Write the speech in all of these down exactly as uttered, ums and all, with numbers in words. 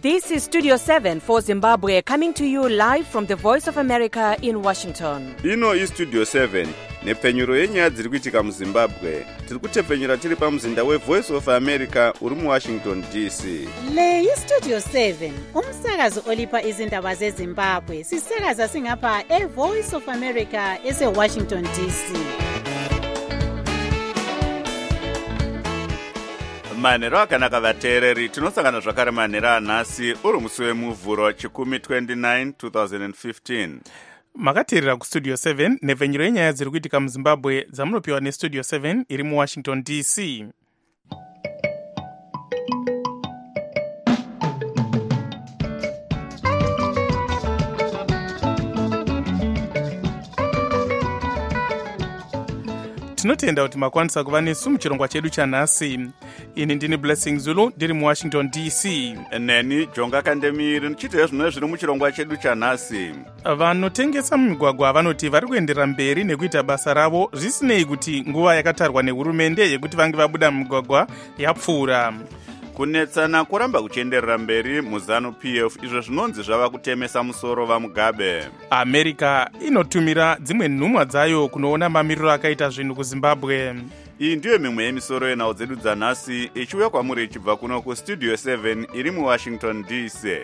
This is Studio seven for Zimbabwe, coming to you live from the Voice of America in Washington. Ino is Studio seven, nepfenyuro yenyaya dziri kuitika muZimbabwe. Tiri kutepfenyura tiri pamuzinda weVoice of America uri muWashington D C. Le iStudio seven, umsakazo olipa izindaba zeZimbabwe. Sisakaza singapha eVoice of America eseWashington D C. Manhero akanaka vateereri, tinosangana zvakare manhero anhasi uri musi wemuvhuro chikumi twenty-nine twenty fifteen. Makateerera kuStudio seven nepfenyuro yenyaya dziri kuitika muZimbabwe dzamunopiwa neStudio seven iri muWashington D C. Tinotenda kuti makwanisa kuva nesu muchirongwa chedu chanhasi. Ini ndini Blessing Zulu ndiri muWashington D C. Neni Jonga Kandemiri ndichitewo zvimwe zviri muchirongwa chedu chanhasi. Vanotengesa mumigwagwa vanoti vari kuenderera mberi nekuita basa ravo zvisinei kuti nguva yakatarwa nehurumende yekuti vange vabuda mumigwagwa yapfuura. Kunetsana kuramba kuchienderera mberi muZanu P F izvo zvinonzi zvava kutemesa musoro vaMugabe. America inotumira dzimwe nhumwa dzayo kunoona mamiriro akaita zvinhu kuZimbabwe. Iyi ndiyo mimwe yemisoro yenhau dzedu dzanhasi ichiuya kwamuri ichibva kuno kuStudio seven iri muWashington D C.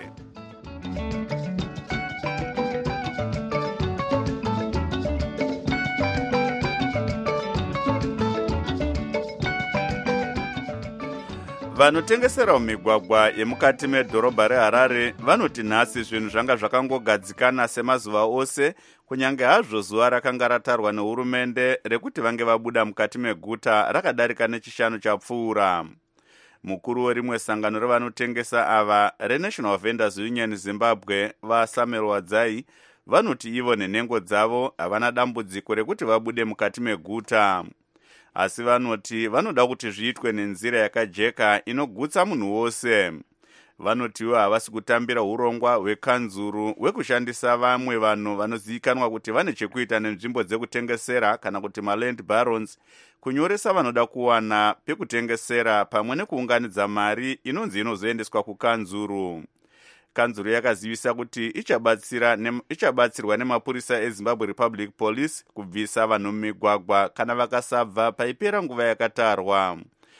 Vanotengesera mumigwagwa yemukati medhorobha reHarare vanoti nhasi zvinhu zvanga zvakangogadzikana semazuva ose, kunyange hazvo zuva rakanga ratarwa nehurumende rekuti vange vabuda mukati meguta rakadarika nechishanu chapfuura. Mukuru werimwe sangano revanotengesa ava reNational Vendors Union Zimbabwe vaSamuel Wadzai vanoti ivo nenhengo dzavo havana dambudziko rekuti vabude mukati meguta. Asi vanoti vanoda kuti zviitwe nenzira yakajeka inogutsa munhu wose. Vanotiwo havasi kutambira urongwa hwekanzuru hwekushandisa vamwe vanhu vanozivikanwa kuti vane chekuita nenzvimbo dzekutengesera kana kuti maland barons kunyoresa vanoda kuwana pekutengesera pamwe nekuunganidza mari inonzi inozoendeswa kukanzuru. Kanzuru yakazivisa kuti ichabatsira ne, ichabatsirwa nemapurisa eZimbabwe Republic Police kubvisa vanhu mumigwagwa kana vakasabva paipera nguva yakatarwa.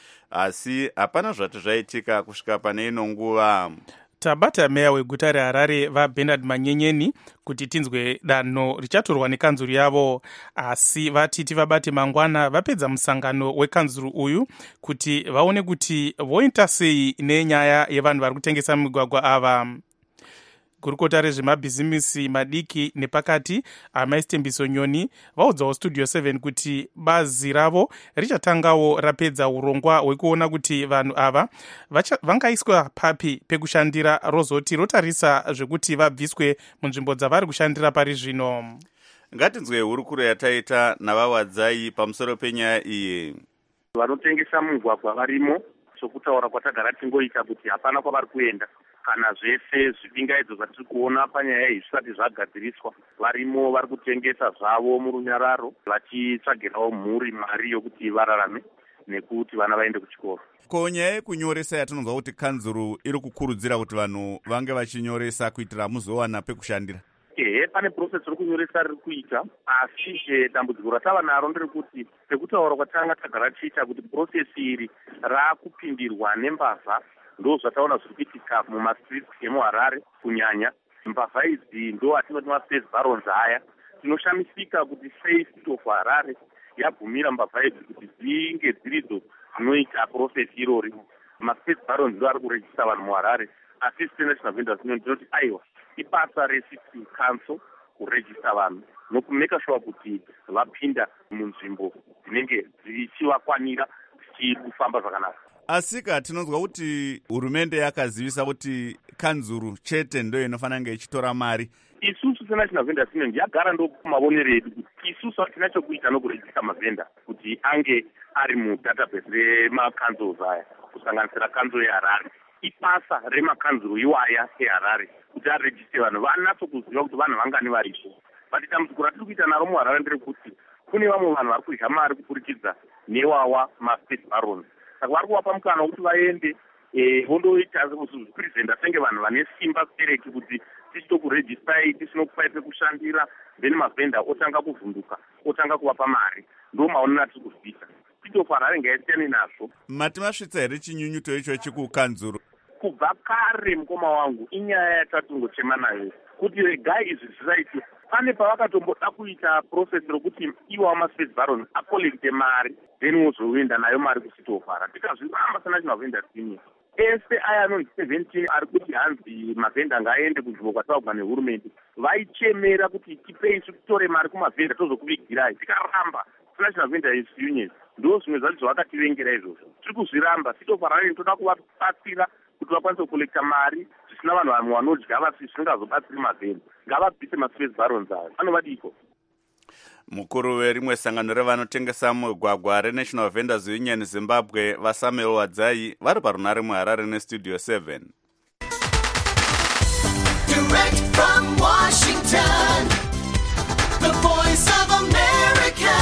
Asi hapana zvati zvaitika kusvika pane ino nguva. Tabata meya weguta reHarare vaBernard Manyenyeni kuti tinzwe danho richatorwa nekanzuru yavo, asi vatiti vabate mangwana vapedza musangano wekanzuru uyu kuti vaone kuti voita sei nenyaya yevanhu vari kutengesa migwagwa ava. Gurukota rezvemabhizimisi madiki nepakati amaistembiso nyoni vaudzawo Studio seven kuti bazi ravo richatangawo rapedza urongwa hwekuona kuti vanhu ava vangaiswa papi pekushandira rozoti rotarisa zvekuti vabviswe munzvimbo dzavari kushandira pari zvino. Ngatinzwe hurukuro yataita navaWadzai pamusoro penyaya iyi. Vanotengesa mugwagwa varimo, sokutaura kwatagara tingoita kuti hapana kwavari kuenda. Kana zvese zvipingaidzo zvatiri kuona panyaya iyi zvisati zvagadziriswa, varimo vari kutengesa zvavo murunyararo vachitsvagirawo mhuri mari yokuti vararame nekuti vana vaende kuchikoro. Ko nyaya yekunyoresa yatinonzwa kuti kanzuru iri kukurudzira kuti vanhu vange vachinyoresa kuitira muzowana pekushandira. Ehe, pane process rokunyoresa riri kuita, asi dambudziko ratava naro nderekuti pekutaura kwatanga tagara tichiita kuti process iri raakupindirwa nembavha. Ndo zvataona zviri kuitika mumastreets emuHarare kunyanya. Mbavha idzi ndo atinoti maspace barons aya. Tinoshamisika kuti State of Harare yabvumira mbavha idzi kuti dzinge dziridzo dzinoita process irori. Maspace barons ndo ari kurejista vanhu muHarare. Asi National Vendors Union ndinoti aiwa ibasa reCity Council kurejista vanhu nokumeka sure kuti vapinda munzvimbo dzinenge dzichivakwanira dzichifamba zvakanaka. Asika tinonzwa kuti hurumende yakazivisa kuti kanzuru chete ndo inofanira kunge ichitora mari. Isusu seNational Vendors Union yagara ndo kumavonero edu kuti isusu hatina chokuita nokurejista mavhenda kuti ange ari mudatabase remakanzuru aya kusanganisira kanzuru yeHarare. Ibasa remakanzuru iwaya eHarare kuti arejiste vanhu vanatsokuziva kuti vanhu vangani varipo. But dambudziko ratiri kuita naro muHarare nderekuti kune vamwe vanhu vari kudya mari kupurikidza newawa maspace barons. Saka vari kuvapa mukana wekuti vaende vondoita kuzvipresenta senge vanhu vane simba kutereki kuti tichitokurejistai tisinokupai pekushandira, then mavhenda otanga kuvhunduka, otanga kuvapa mari. Ndo maonera tiri kuzvita. Christopher Harare ngaisiyane nazvo. Mati masvitsa here chinyunyuto ichochi kukanzuru? Kubva kare mukoma wangu inyaya yatatongochema nayo kuti regai izvi zvisaitwe. Pane pavakatomboda kuita process rokuti iwo ama-space barons akolekte mari then wozoenda nayo mari kusitofara. Tikazviramba sana chimavhenda tinyika. Ese aya anonzi seventeen ari kuti hanzi mavhenda ngaaende kunzvimbo kwataurwa nehurumende. Vaichemera kuti tipei titore mari kumavhenda tozokuvigirai. Tikaramba National Vendors Union ndo zvimwe zvacho zvakativengera izvozvo. Tiri kuzviramba. Sitofarari toda kuvabatsira kuti vakwanise kukolekta mari zvisina vanhu vamwe vanodya vasi zvisingazobatsiri mavhenda. Ngavabvise ma-space barons avo. Anovadiko. Mukuru werimwe sangano revanotengesa mugwagwa reNational Vendors Union Zimbabwe vaSamuel Wadzai vari parunare muHarare nestudio seven. Direct from Washington, the voice of America,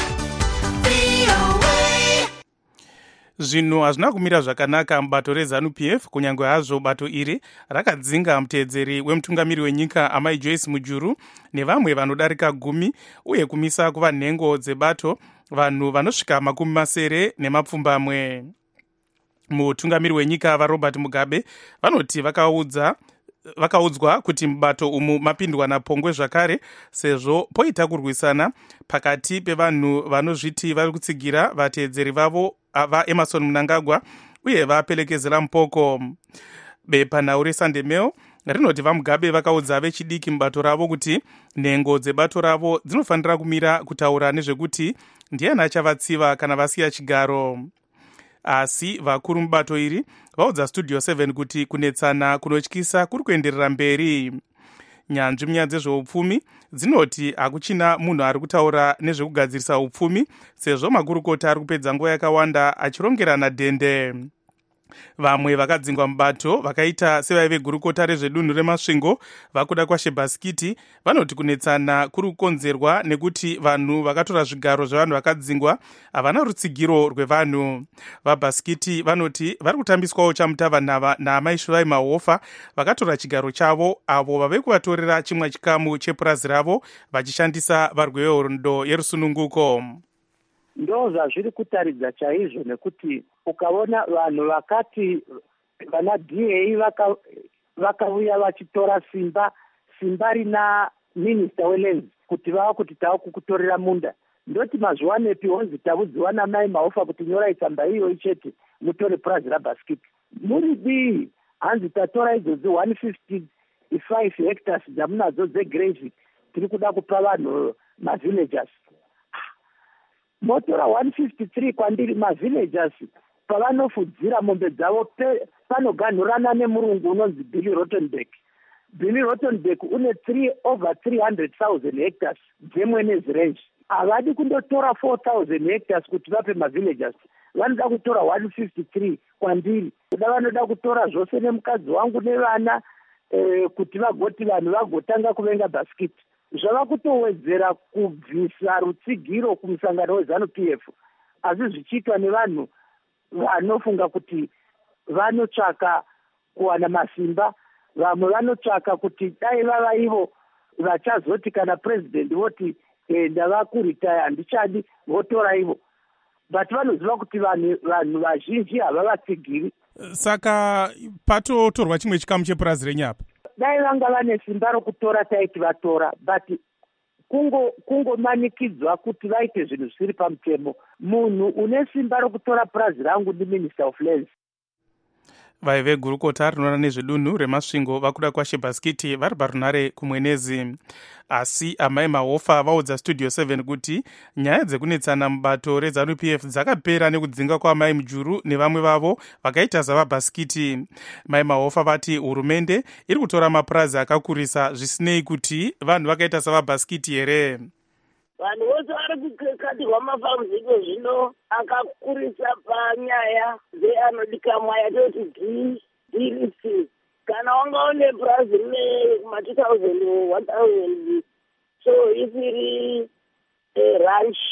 V O A. Zvinhu hazvina kumira zvakanaka mubato reZANU P F kunyange hazvo bato iri rakadzinga muteedzeri wemutungamiri wenyika amai Joyce Mujuru nevamwe vanodarika gumi uye kumisa kuva nhengo dzebato vanhu vanosvika makumi masere nemapfumbamwe. Mutungamiri wenyika vaRobert Mugabe vanoti vakaudza vakaudzwa kuti mubato umu mapindwa napongwe zvakare sezvo poita kurwisana pakati pevanhu vanozviti vari kutsigira vateedzeri vavo vaEmerson Mnangagwa uye vapelekezera mupoko. Bepanhau reSunday Mail rinoti vaMugabe vakaudza vechidiki mubato ravo kuti nhengo dzebato ravo dzinofanira kumira kutaura nezvekuti ndiani achavatsiva kana vasiya chigaro. Asi vakuru mubato iri vaudza studio seven kuti kunetsana kunotyisa kuri kuenderera mberi. Nyanzvi munyaya dzezveupfumi dzinoti hakuchina munhu ari kutaura nezvekugadzirisa upfumi sezvo magurukota ari kupedza nguva yakawanda achirongerana dhende. Vamwe vakadzingwa mubato vakaita sevaive gurukota rezvedunhu remasvingo vakuda kwaShebaskiti vanoti kunetsana kuri kukonzerwa nekuti vanhu vakatora zvigaro zvevanhu vakadzingwa havana rutsigiro rwevanhu. VaBaskiti vanoti vari kutambiswawo chamutavanhava naamai Shuvai Mahofa vakatora chigaro chavo avo vave kuvatorera chimwe chikamu chepurazi ravo vachishandisa varwehondo yerusununguko. Ndo zvazviri kutaridza chaizvo nekuti ukaona vanhu vakati vana D A vaka vakauya vachitora simba simba rina minister welands kuti vava kuti tava kukutorera munda. Ndoti mazviwanepi honzi tavudziwa namai Mahofa kuti nyorai tsamba iyo ichete mutore purazi raBaskiti. Muri dii hanzi tatora idzodzo one hundred fifty-five hectares dzamunadzo dzegrave tiri kuda kupa vanhu mavillagers. Motora one hundred fifty-three kwandiri mavillagers pavanofudzira mombe dzavo panoganhurana nemurungu unonzi Billy Rottenberg. Billy Rottenberg une three over three hundred thousand hectares dzemwenezi range. Havadi kundotora four thousand hectares kuti vape mavillagers. Vanoda kutora one hundred fifty-three kwandiri. Kuda vanoda kutora zvose nemukadzi wangu nevana eh, kuti vagoti vanhu vagotanga kuvenga Baskiti. Zvava kutowedzera kubvisa rutsigiro kumusangano weZANU P F asi zvichiitwa nevanhu vanofunga kuti vanotsvaka kuwana masimba. Vamwe vanotsvaka kuti dai vava ivo vachazoti kana president voti eh, ndava kuritaya handichadi votora ivo, but vanoziva kuti vanhu vanhu vazhinji havavatsigiri. Saka patotorwa chimwe chikamu chepurazi renyapa dai vanga vane simba rokutora taiti vatora, but kungo kungomanikidzwa kuti vaite zvinhu zvisiri pamutemo. Munhu une simba rokutora purazi rangu ndi Minister of Lands. Vaive gurukota rinoona nezvedunhu remasvingo vakuda kwaShebaskiti vari parunare kumwenezi. Asi amai Mahofa vaudza studio seven kuti nyaya dzekunetsana mubato reZANU P F dzakapera nekudzinga kwaamai Mujuru nevamwe vavo vakaita savaBaskiti. Mai Mahofa vati hurumende iri kutora mapurazi akakurisa zvisinei kuti vanhu vakaita savaBaskiti here. Vanhu vose vari kukatirwa mafamuziko zvino akakurisa panyaya dzeanodikamwa yatoti D D C. Kana wanga une purazi rine kuma two thousand one thousand so isiri ranch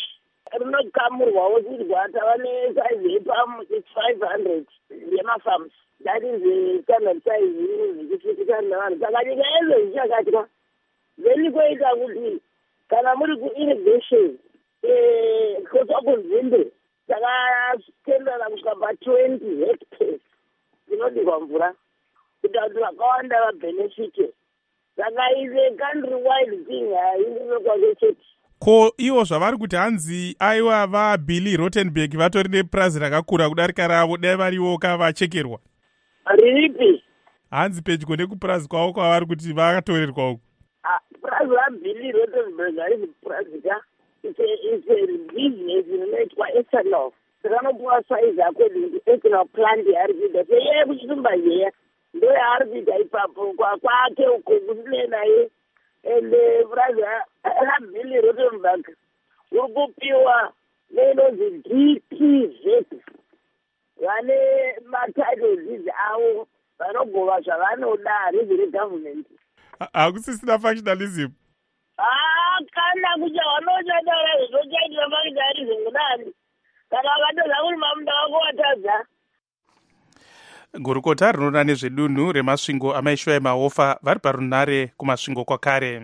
rinokamurwawo zidwa tava nesaizi yepamu its five hundred yemafarms, that is the standard size zvichifikana navanhu. Saka nyika yezvo zvichakatya, then koita kuti kana muri kuirrigation kotwa kunzinde takatendera kusvika patwenty hectares dzinodiwa mvura kuti vantu vakawanda vabenefite. Saka ize country wide thing haindinekwake chete. Ko ivo zvavari kuti hanzi aiwa vaBilly Rottenberg vatori nepurazi rakakura kudarika ravo, dai varivoka vachekerwa. Riripi? Hanzi pedyo nekupurazi kwavo kwavari kuti vakatorerwa uku. Purazi raBilly Rottenberg haisi purazi ka. It's a, it's a business inoitwa ethanol. Saka anopuwa size according to ethanol plant yaari kuita. So yeye kuchitumba yeya ndo yaari kuita ipapo kwake uko kusine naye. Ende purazi raBilly Rottenberg uri kupiwa neinonzi D P Z. Vane matitles avo vanogova zvavanoda harizvi regovernment. Hakusisina functionalism. Ah, kana kucha vanochataura zvochaitira functionalism kudani. Kana vakatoza kuti mamunda wako watadza. Gurukota rinoona nezvedunhu remasvingo amaisho emaofa vari parunare kumasvingo kwakare.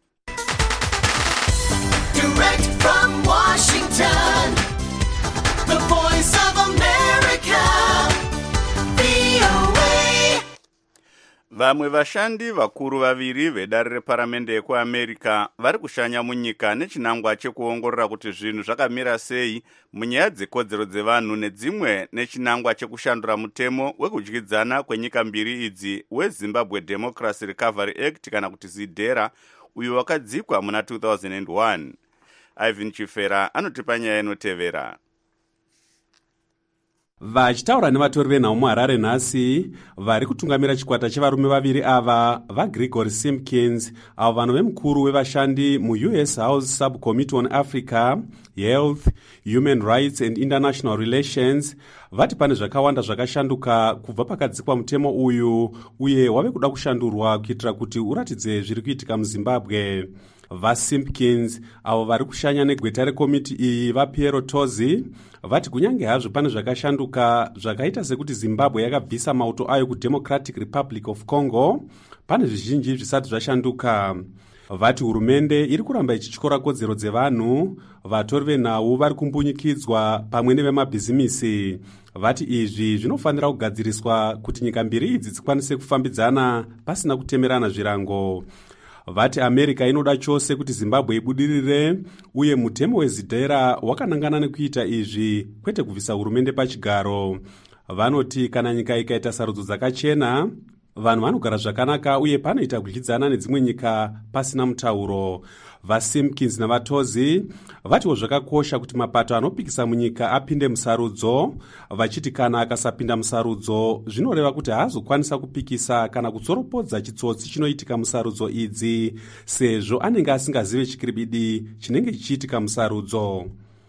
Direct from Washington, the voice of America, V O A. Vamwe vashandi vakuru vaviri vedare reparamende yekuAmerica vari kushanya munyika nechinangwa chekuongorora kuti zvinhu zvakamira sei munyaya dzekodzero dzevanhu nedzimwe nechinangwa chekushandura mutemo wekudyidzana kwenyika mbiri idzi weZimbabwe Democracy Recovery Act kana kuti ZIDERA uyo wakadzikwa muna two thousand one. Ivan Chifera anotipa nyaya inotevera. Vachitaura nevatori venhau muHarare nhasi, vari kutungamira chikwata chevarume vaviri ava vaGregory Simpkins, avo vanove mukuru wevashandi muU S House Subcommittee on Africa, Health, Human Rights and International Relations, vati pane zvakawanda zvakashanduka kubva pakadzikwa mutemo uyu uye wave kuda kushandurwa kuitira kuti uratidze zviri kuitika muZimbabwe. VaSimpkins avo vari kushanya negweta rekomiti iyi vaPiero Tozi vati kunyange hazvo pane zvakashanduka zvakaita sekuti Zimbabwe yakabvisa mauto ayo kuDemocratic Republic of Congo, pane zvizhinji zvisati zvashanduka. Vati hurumende iri kuramba ichityora kodzero dzevanhu, vatori venhau vari kumbunyikidzwa pamwe nevemabhizimisi. Vati izvi zvinofanira kugadziriswa kuti nyika mbiri idzi dzikwanise kufambidzana pasina kutemerana zvirango. Vati America inoda chose kuti Zimbabwe ibudirire uye mutemo weZIDERA wakanangana nekuita izvi kwete kubvisa hurumende pachigaro. Vanoti kana nyika ikaita sarudzo dzakachena, vanhu vanogara zvakanaka uye panoita kudyidzana nedzimwe nyika pasina mutauro. VaSimpkins navaTozi vatiwo zvakakosha kuti mapato anopikisa munyika apinde musarudzo, vachiti kana akasapinda musarudzo zvinoreva kuti haazokwanisa kupikisa kana kutsoropodza chitsotsi chinoitika musarudzo idzi, sezvo anenge asingazive chikiribidi chinenge chichiitika musarudzo.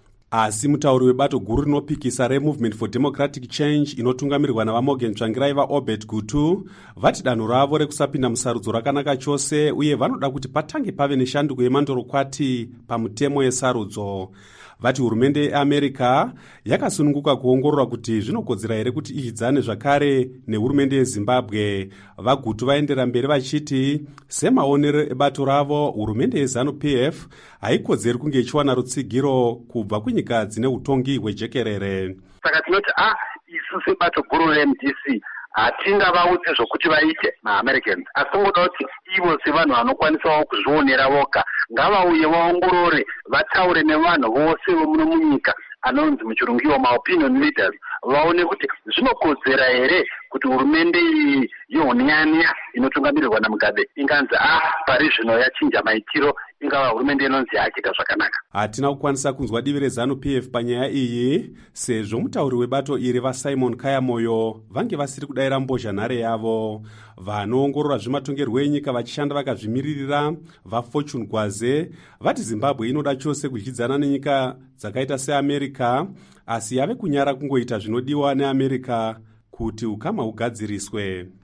Asi mutauri webato guru rinopikisa reMovement for Democratic Change inotungamirwa navaMorgan Tsvangirai vaObert Gutu vati danho ravo rekusapinda musarudzo rakanaka chose uye vanoda kuti patange pave neshanduko yemandorokwati pamutemo yesarudzo. Vati hurumende yeAmerica yakasununguka kuongorora kuti zvinokodzera here kuti idyidzane zvakare nehurumende yeZimbabwe. VaGutu vaendera mberi vachiti semaonero ebato ravo, hurumende yeZANU-P F haikodzeri kunge ichiwana rutsigiro kubva kunyika dzine utongi hwejekerere. Saka tinoti ah isu sebato guru reM D C hatingavaudze zvokuti vaite maAmericans, asi ngoda kuti ivo sevanhu vanokwanisawo kuzvionera voga ngavauye vaongorore vataure nevanhu vose vomuno munyika anonzi muchirungu iwo maopinion leaders, vaone kuti zvinokodzera here kuti hurumende iyi yehunyanya inotungamirirwa naMugabe inganzi ah pari zvino yachinja maitiro ingava hurumende inonzi yachiita zvakanaka. Hatina kukwanisa kunzwa divi reZANU-P F panyaya iyi sezvo mutauri webato iri vaSimon Kayamoyo vange vasiri kudayira mbozhanhare yavo. Vanoongorora zvematongerwo enyika vachishanda vakazvimiririra vaFortune Gwaze vati Zimbabwe inoda chose kudyidzana nenyika dzakaita seAmerica, asi yave kunyara kungoita zvinodiwa neAmerica kuti ukama hugadziriswe.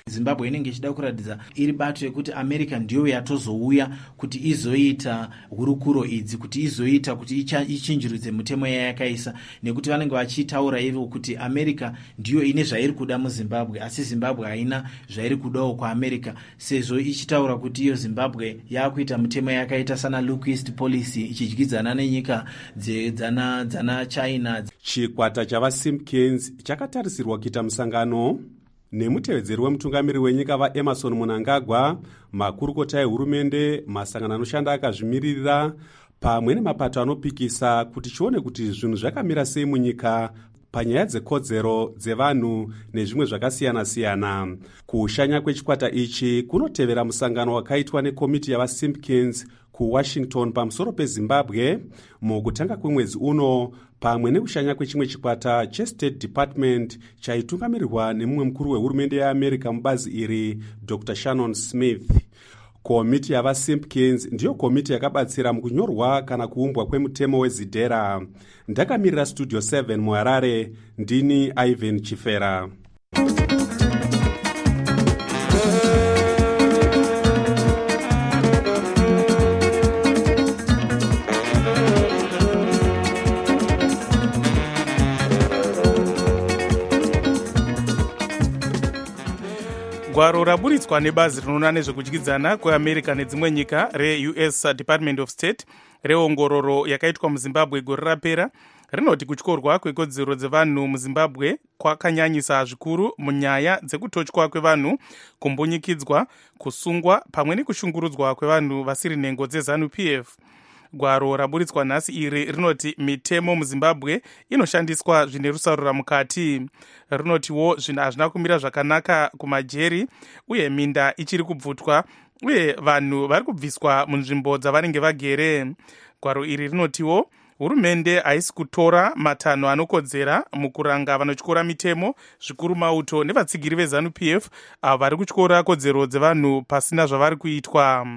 Zimbabwe inenge ichida kuratidza iri bato yekuti America ndiyo yatozouya kuti izoita hurukuro idzi, kuti izoita kuti ichinjurudze mutemo yayakaisa, nekuti vanenge vachitaura ivo kuti America ndiyo ine zvairi kuda muZimbabwe, asi Zimbabwe haina zvairi kudawo kwaAmerica, sezvo ichitaura kuti iyo Zimbabwe yakuita mutemo yakaita sana look east policy ichidyidzana nenyika dzana dzana China. Chikwata chavaSimpkins chakatarisirwa kuita musangano nemutevedzeri wemutungamiri wenyika vaEmerson Mnangagwa, makurukota ehurumende, masangano anoshanda akazvimiririra pamwe nemapato anopikisa kuti chione kuti zvinhu zvakamira sei munyika panyaya dzekodzero dzevanhu nezvimwe zvakasiyana-siyana. Kushanya kwechikwata ichi kunotevera musangano wakaitwa nekomiti yavaSimpkins kuWashington pamusoro peZimbabwe mukutanga kwemwedzi uno, pamwe nekushanya kwechimwe chikwata cheState Department chaitungamirirwa nemumwe mukuru wehurumende yeAmerica mubazi iri, Doctor Shannon Smith. Komiti yavaSimpkins ndiyo komiti yakabatsira mukunyorwa kana kuumbwa kwemutemo wezidhera. Ndakamirira Studio seven muHarare, ndini Ivan Chifera. Gwaro raburitswa nebazi rinoona nezvekudyidzana kweAmerica nedzimwe nyika re-U S Department of State reongororo yakaitwa muZimbabwe gore rapera rinoti kutyorwa kwekodzero dzevanhu muZimbabwe kwakanyanyisa zvikuru munyaya dzekutotywa kwevanhu, kumbunyikidzwa, kusungwa pamwe nekushungurudzwa kwevanhu vasiri nhengo dzeZanu P F. Gwaro raburitswa nhasi iri rinoti mitemo muZimbabwe inoshandiswa zvine rusarura mukati. Rinotiwo zvinhu hazvina kumira zvakanaka kumajeri uye minda ichiri kubvutwa uye vanhu vari kubviswa munzvimbo dzavanenge vagere. Gwaro iri rinotiwo hurumende haisi kutora matanho anokodzera mukuranga vanotyora mitemo, zvikuru mauto nevatsigiri veZanu P F avo vari kutyora kodzero dzevanhu pasina zvavari kuitwa.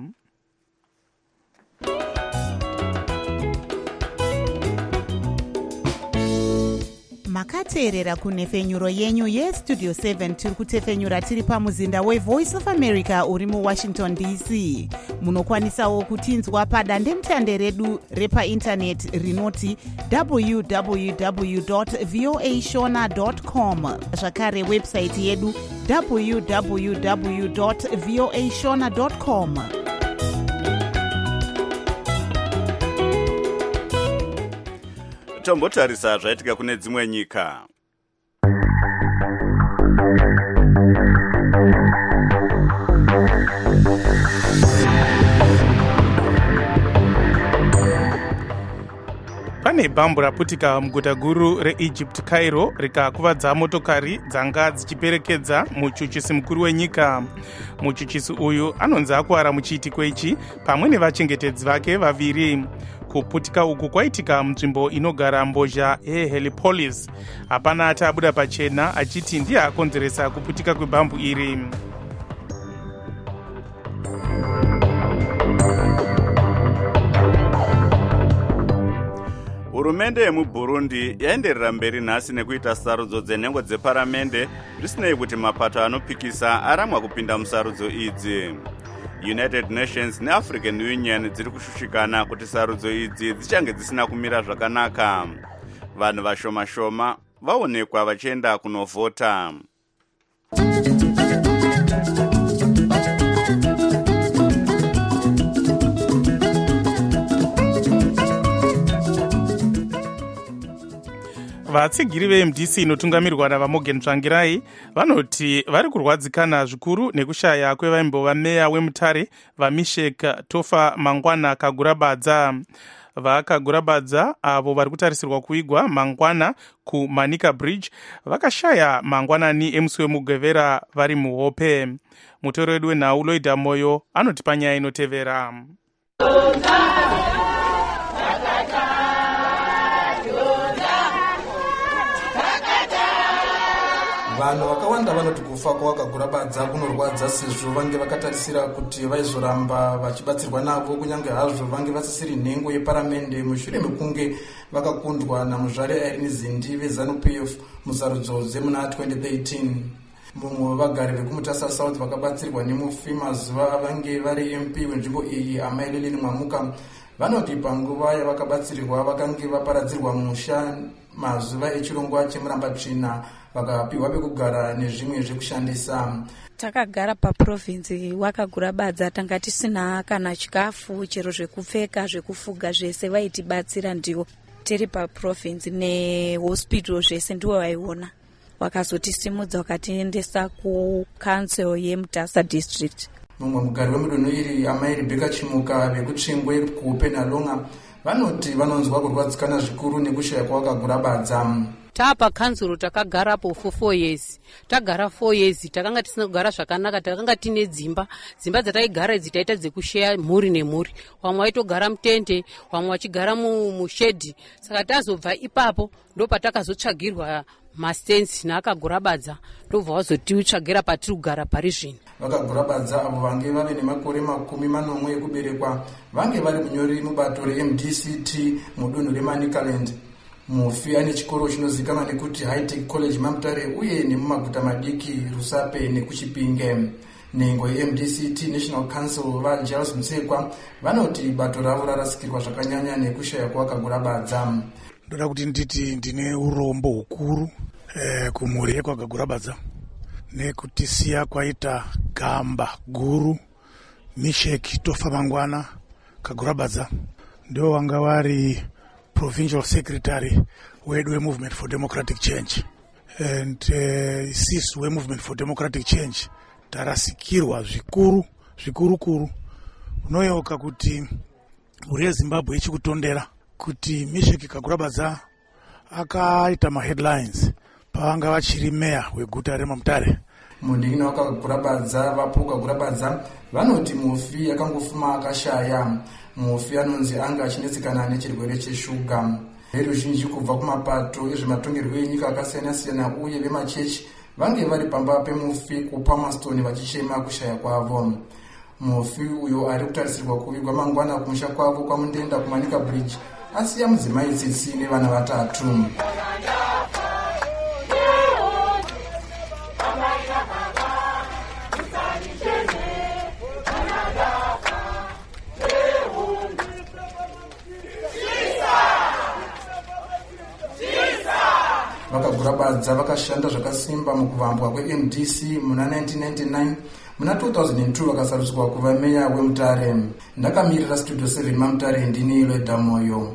Makateerera kunhefenyuro yenyu yestudio seven tiri kutefenyura tiri pamuzinda weVoice of America uri muWashington D C. Munokwanisawo kutinzwa padandemutande redu repaindaneti rinoti w w w dot voa shona dot com, zvakare website yedu w w w dot voa shona dot com. Tombotarisa zvaitika kune dzimwe nyika. Pane bhambu raputika muguta guru reEgypt Cairo rikakuvadza motokari dzanga dzichiperekedza muchuchisi mukuru wenyika. Muchuchisi uyu anonzi akuwara muchiitiko ichi pamwe nevachengetedzi vake vaviri. Kuputika uku kwaitika munzvimbo inogara mbozha yeHeliopolis. Hapana ati abuda pachena achiti ndiye akonzeresa kuputika kwebhambu iri. Hurumende yemuBurundi yaenderera mberi nhasi nekuita sarudzo dzenhengo dzeparamende zvisinei kuti mapato anopikisa aramwa kupinda musarudzo idzi. United Nations neAfrican Union dziri kushushikana kuti sarudzo idzi dzichange dzisina kumira zvakanaka. Vanhu vashoma-shoma vaonekwa vachienda kunovhota. Vatsigiri veM D C inotungamirwa navaMorgan Tsvangirai vanoti vari kurwadzikana zvikuru nekushaya kwevaimbova meya weMutare vaMishek Tofa Mangwana Kagurabadza. VaKagurabadza avo vari kutarisirwa kuigwa mangwana kuManika Bridge vakashaya mangwanani emusi wemugevera vari muhope. Mutori wedu wenhau Loida Moyo anoti panyaya inotevera. Vanhu vakawanda vanoti kufa kwavakagurabadza kunorwadza sezvo vange vakatarisira kuti vaizoramba vachibatsirwa navo kunyange hazvo vange vasisiri nhengo yeparamende mushure mekunge vakakundwa namuzvare Irene Zindi veZanu P F musarudzo dzemuna twenty thirteen. mumwe wevagari vekumutasa south vakabatsirwa nemufi mazuva avange vari M P wenzvimbo iyi Amaileleni Mwamuka vanoti panguva yavakabatsirirwa vakange vaparadzirwa musha mazuva echirongwa chemurambatsvina vakapiwa pekugara nezvimwe zvekushandisa. Takagara paprovinsi wakagurabadza tanga tisina kana chikafu chero zvekupfeka zvekufuga zvese vaitibatsira ndiwo tiri paprovinsi nehospital zvese ndiwo vaiona wakazotisimudza wakatiendesa kucouncil yeMutasa district. Mumwe mugari wemudunhu iri Amai Rebecca Chimuka vekutsvingwe kupenalonga vanoti vanonzwa kurwadzikana zvikuru nekushaya kwavakagurabadza. Tapa kanzuro takagarapo for four years. Tagara four years takanga tisina kugara zvakanaka, takanga tine dzimba. Dzimba dzataigara idzi taita dzekushare mhuri nemhuri. Vamwe vaitogara mutende, vamwe vachigara mushedhi. Saka tazobva ipapo ndopatakazotsvagirwa mastensi naakagurabadza ndobva vazotiutsvagira patiri kugara pari zvino. Vakagurabadza avo vange vave nemakore makumi manomwe ekuberekwa vange vari munyori mubato reM D C T mudunhu reManicaland. Mufi ane chikoro chinozivikanwa nekuti High Tech College Mamutare uye nemumaguta madiki Rusape nekuchipinge. Nhengo yeM D C T National Council vaGiles Mutsekwa vanoti bato ravo rarasikirwa zvakanyanya nekushaya kwavakagurabadza. Ndoda kuti nditi ndine urombo hukuru eh, kumhuri yekwagagurabadza nekutisiya kwaita gamba guru Misheki Tofa Mangwana Kagurabadza ndio wanga vari provincial secretary wedu we Movement for Democratic Change and uh, sisi we Movement for Democratic Change tarasikirwa zvikuru zvikuru kuru unoyoka kuti mhuri yeZimbabwe ichikutondera kuti Misheki Kagurabadza akaita ma headlines pavanga vachiri meya weguta reMamutare. Mundingina wakagurabadza vapuka gurabadza vanoti mufi yakangofuma akashaya. Mufi anonzi anga achinetsikana nechirwere cheshuga. Veruzhinji kubva kumapato ezvematongerwo enyika akasiyana siyana uye vemachechi vange vari pamba pemufi kuPalmerston vachichema kushaya kwavo. Mufi uyo ari kutarisirwa kuvigwa mangwana kumusha kwavo kwaMundenda kuManika Bridge asiya mudzimai tsitsi nevana vatatu. Vakagurabadza vakashanda zvakasimba mukuvambwa kweM D C muna nineteen ninety-nine. Muna two thousand two vakasarudzwa kuva meya weMutare. Ndakamirira Studio seven Mamutare ndini Lweda Moyo.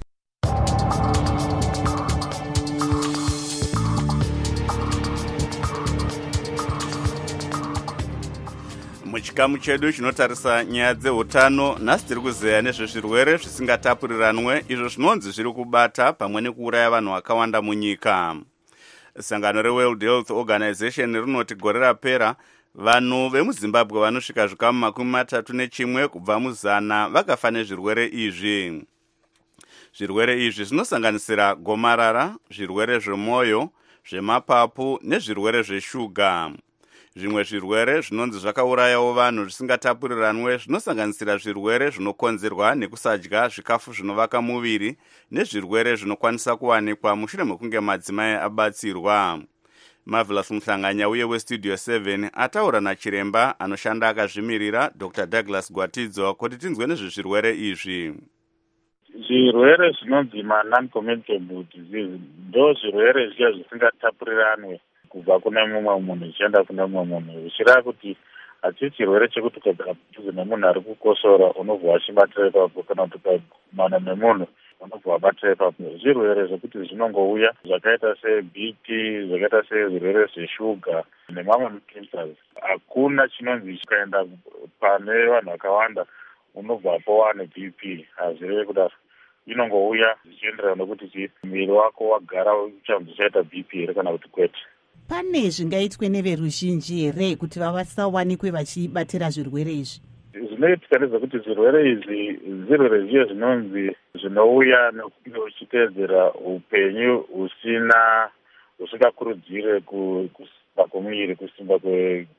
Muchikamu chedu chinotarisa nyaya dzeutano nhasi tiri kuzeya nezvezvirwere zvisingatapuriranwe izvo zvinonzi zviri kubata pamwe nekuuraya vanhu vakawanda munyika. Sangano reWorld Health Organization rinoti gore rapera vanhu vemuZimbabwe vanosvika zvikamu makumi matatu nechimwe kubva muzana vakafa nezvirwere izvi. Zvirwere izvi zvinosanganisira gomarara, zvirwere zvemwoyo, zvemapapu nezvirwere zveshuga. Zvimwe zvirwere zvinonzi zvakaurayawo vanhu zvisingatapuriranwe zvinosanganisira zvirwere zvinokonzerwa nekusadya zvikafu zvinovaka muviri nezvirwere zvinokwanisa kuwanikwa mushure mekunge madzimai abatsirwa. Marvelous Muhlanganya uye weStudio seven ataura nachiremba anoshanda akazvimirira Doctor Douglas Gwatidzo kuti tinzwe nezvezvirwere izvi. Zvirwere zvinonzi ma-non-communicable disease ndo zvirwere zviya zvisingatapuriranwe kubva kuna mumwe munhu zvichienda kuna mumwe munhu zvichireva kuti hachisi chirwere chekuti ukagara padhuze nemunhu ari kukosora unobva wachibatira ipapo kana kuti ukagumana nemunhu unobva wabatira ipapo. Zvirwere zvekuti zvinongouya zvakaita seB P, zvakaita sezvirwere zveshuga nemamwe cancers. Hakuna chinonzi chikaenda pane vanhu vakawanda unobvapo wane B P, hazvirevi kudaro. Inongouya zvichienderana nokuti muviri wako wagara uchanzochaita B P here kana kuti kwete. Pane zvingaitwe neveruzhinji here kuti vasawanikwe vachibatira zvirwere izvi? Zvinoitika ndezvekuti zvirwere izvi zvirwere zviye zvinonzi zvinouya nekunge uchiteedzera upenyu husina husingakurudzire kusimba kwomuviri, kusimba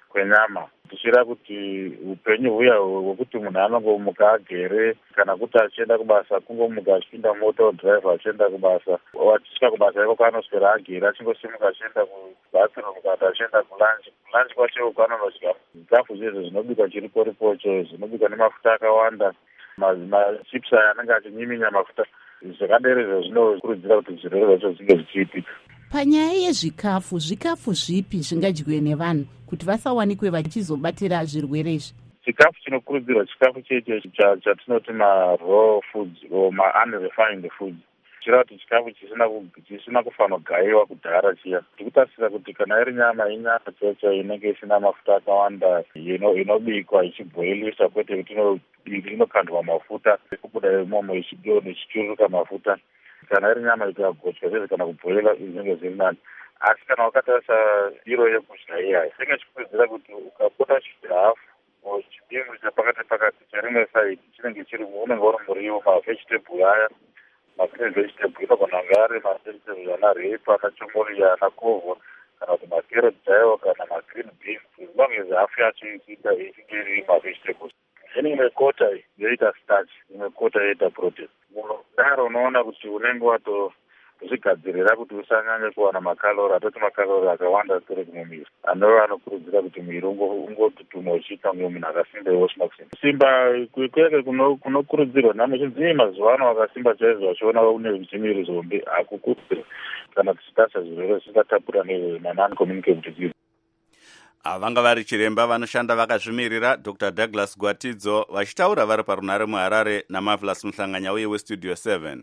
kwenyama tichira kuti upenyu huya hwekuti munhu anongomuka agere kana kuti achienda kubasa kungomuka achipinda moto driver achienda kubasa achisvika kubasa iko kwaanoswera agere achingosimuka achienda kubathroom kana achienda kulanchi kulanchi kwacho kwanonodya zvikafu zvezvo zvinobikwa chiripo ripocho zvinobikwa nemafuta akawanda machips aya anenge achinyiminya mafuta zvakadero izvo zvinokurudzira kuti zvirwere zvacho zvinge zvichiitika. Panyaya yezvikafu, zvikafu zvipi zvingadyiwe nevanhu kuti vasawanikwe vachizobatira zvirwere izvi? Chikafu chinokurudzirwa chikafu cheche chatinoti ma-raw foods or ma-unrefined foods. Chira kuti chikafu chisina kufanira kugaiwa kudhara chiya. Tikutasira kuti kana iri nyama inyama cheche inenge isina mafuta akawanda inobikwa ichibhoiliswa kwete kuti inokandwa mafuta kubuda imomo ichichururuka mafuta. Kana iri nyama ikagochwa zvezvo kana kubhoila zvinenge zviri nani. Asi kana wakatarisa iro yekudya iyayi inenge ichikurudzira kuti ukapota chihafu chidimbu chapakati pakati charimwe saidi chinenge chiri unenge uri muriwo mavegetable aya magreen vegetable inogona kunge ari mavegetable ana repa ana chomoriya ana kovho kana kuti macarrot chaiwo kana magreen beans as long as hafu yacho ichiita ichinge iri mavegetables. Then imwe kota yoita starch imwe kota yoita protein. Munodaro unoona kuti unenge watozvigadzirira kuti usanyanye kuwana makalori atoti makalori akawanda tiri kumumiri anova anokurudzira kuti mwiri ungotutuma uchiita kunge munhu akasimba iwo usina kusimba. Simba kweke kunokurudzirwa namuzhinji mazuva ano akasimba chaizvo vachiona une zvimiri zombi hakukurudzirwa kana tichitasa zvirwere zvisingatapura neman communicable disease. Vanga vari chiremba vanoshanda vakazvimirira Doctor Douglas Gwatidzo vachitaura vari parunare muHarare naMarvelous Muhlanganya uye weStudio seven.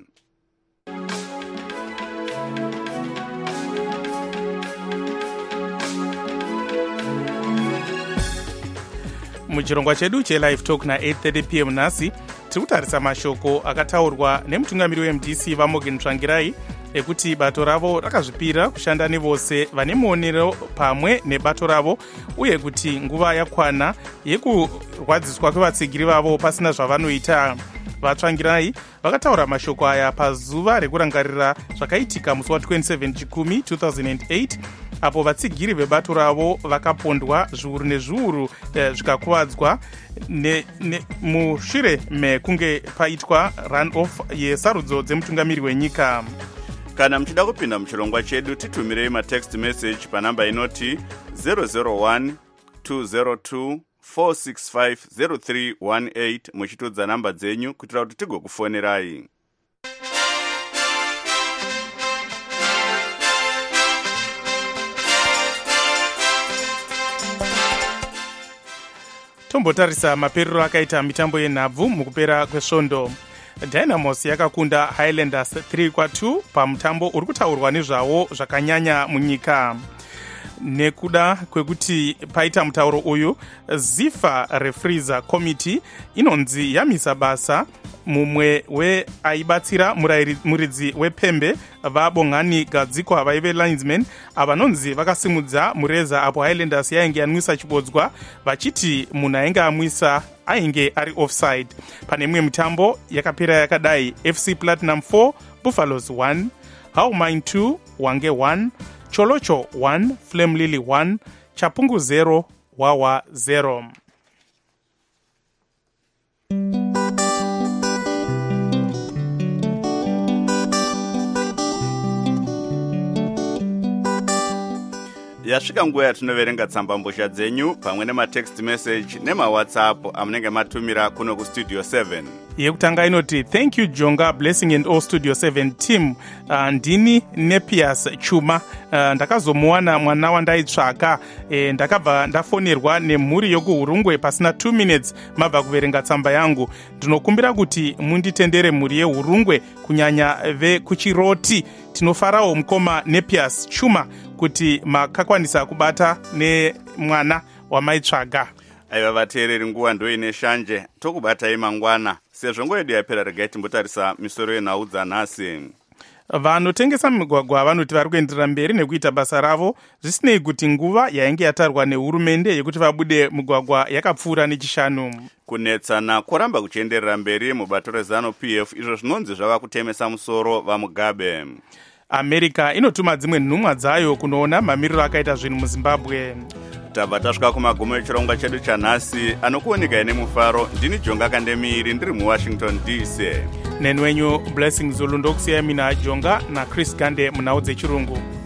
Muchirongwa chedu chelive talk na-eight thirty p m nhasi tiri kutarisa mashoko akataurwa nemutungamiri we-M D C vaMorgan Tsvangirai ekuti bato ravo rakazvipira kushanda nevose vane muonero pamwe nebato ravo uye kuti nguva yakwana yekurwadziswa kwevatsigiri vavo pasina zvavanoita. VaTsvangirai vakataura mashoko aya pazuva rekurangarira zvakaitika musi wa27 chikumi two thousand eight apo vatsigiri vebato ravo vakapondwa zviuru nezviuru eh, zvikakuvadzwa mushure mekunge paitwa run-off yesarudzo dzemutungamiri wenyika. Kana muchida kupinda muchirongwa chedu titumirei matext message panamba inoti zero zero one two zero two four six five zero three one eight muchitudza namba dzenyu kuitira kuti tigokufonerai. Tombotarisa maperero akaita mitambo yenhabvu mukupera kwesvondo. Dynamos yakakunda Highlanders three kwa two pamutambo uri kutaurwa nezvawo zvakanyanya munyika. Nekuda kwekuti paita mutauro uyu, Zifa Referees Committee inonzi yamisa basa mumwe weaibatsira muridzi wepembe vaBongani Gadzikwa vaive linesman avanonzi vakasimudza mureza apo Highlanders yainge yanwisa chibodzwa vachiti munhu ainge amwisa ainge ari offside. Pane imwe mitambo yakapera yakadai: F C Platinum four Buffaloes one, How Mine two, Wange one, Cholocho one, Flame Lily one, Chapungu zero, Wawa zero. Yasvika nguva yatinoverenga tsambambozha dzenyu pamwe nematext message nemawhatsapp amunenge matumira kuno kustudio seven. Yekutanga inoti thank you Jonga, blessing and all Studio seven team. Uh, ndini Nepias Chuma. Uh, ndakazomuwana mwana wandaitsvaka. E, ndakabva ndafonerwa nemhuri yokuHurungwe pasina two minutes mabva kuverenga tsamba yangu. Ndinokumbira kuti munditendere mhuri yeHurungwe kunyanya vekuChiroti. Tinofarawo mukoma Nepias Chuma kuti makakwanisa kubata nemwana wamaitsvaga. Aiva vateereri, nguva ndoine shanje tokubatai mangwana. Sezvo nguva yedu yapera, regai timbotarisa misoro yenhau dzanhasi. Vanotengesa migwagwa vanoti vari kuenderera mberi nekuita basa ravo zvisinei kuti nguva yainge yatarwa nehurumende yekuti vabude migwagwa yakapfuura nechishanu. Kunetsana kuramba kuchienderera mberi mubato reZanu P F izvo zvinonzi zvava kutemesa musoro vaMugabe. America inotuma dzimwe nhumwa dzayo kunoona mamiriro akaita zvinhu muZimbabwe. tabva tasvika kumagumo echirongwa chedu chanhasi. Anokuonekai nemufaro ndini Jonga Kandemiri ndiri muWashington D C. Nenwenyu Blessing Zulu ndokusiyai mina Jonga na Chris Gande munhau dzechirungu.